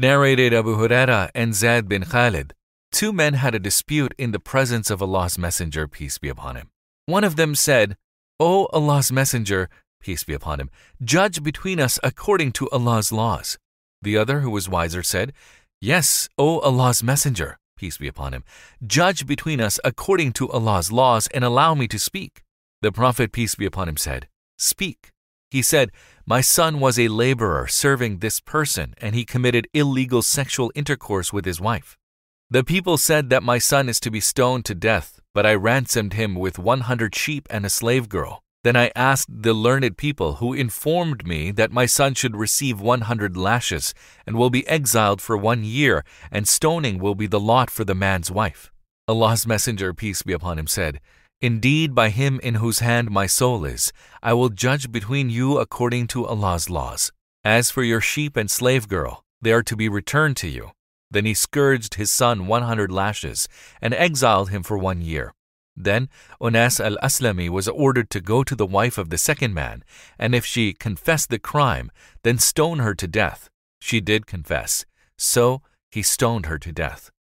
Narrated Abu Huraira and Zaid bin Khalid. Two men had a dispute in the presence of Allah's Messenger, peace be upon him. One of them said, "O Allah's Messenger, peace be upon him, judge between us according to Allah's laws." The other, who was wiser, said, "Yes, O Allah's Messenger, peace be upon him, judge between us according to Allah's laws and allow me to speak." The Prophet, peace be upon him, said, "Speak." He said, "My son was a laborer serving this person, and he committed illegal sexual intercourse with his wife. The people said that my son is to be stoned to death, but I ransomed him with 100 sheep and a slave girl. Then I asked the learned people, who informed me that my son should receive 100 lashes and will be exiled for 1 year, and stoning will be the lot for the man's wife." Allah's Messenger, peace be upon him, said, "Indeed, by him in whose hand my soul is, I will judge between you according to Allah's laws. As for your sheep and slave girl, they are to be returned to you." Then he scourged his son 100 lashes and exiled him for 1 year. Then Unas al-Aslami was ordered to go to the wife of the second man, and if she confessed the crime, then stone her to death. She did confess, so he stoned her to death.